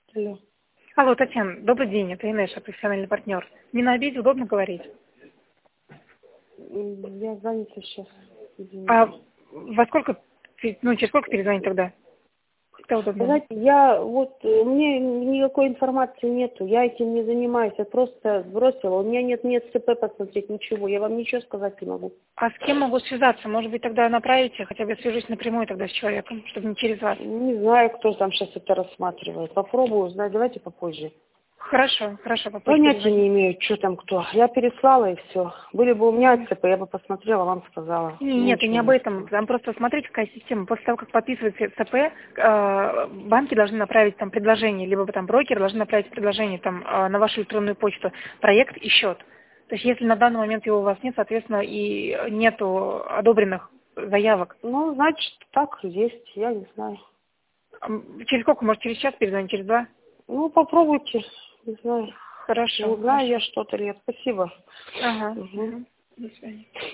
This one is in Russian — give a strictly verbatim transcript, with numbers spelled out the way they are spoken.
Алло. Алло, Татьяна, добрый день, это Инесса, профессиональный партнер. Не на обеде, удобно говорить? Я занята сейчас. А во сколько, ну, через сколько перезвонить тогда? Когда удобно? Знаете, я вот, э, мне никакой информации нету, я этим не занимаюсь, я просто бросила, у меня нет нет ЦП посмотреть, ничего, я вам ничего сказать не могу. А с кем могу связаться? Может быть, тогда направите, хотя бы я свяжусь напрямую тогда с человеком, чтобы не через вас. Не знаю, кто там сейчас это рассматривает, попробую узнать, давайте попозже. Хорошо, хорошо, попозже Понятия перезвоню. не имею, что там кто. Я переслала и все. Были бы у меня ЦП, я бы посмотрела, вам сказала. Нет, и Ничего не об нет. этом. Там просто смотрите, какая система. После того, как подписывается ЦП, э, банки должны направить там предложение, либо там брокер должны направить предложение там э, на вашу электронную почту, проект и счет. То есть если на данный момент его у вас нет, соответственно, и нету одобренных заявок. Ну, значит, так есть, я не знаю. М, Через сколько? Может, через час перезвонить, через два? Ну, попробуйте, не знаю. Не Хорошо, знаю хорошо. я что-то, нет. Спасибо. Ага. Угу. Угу. До свидания.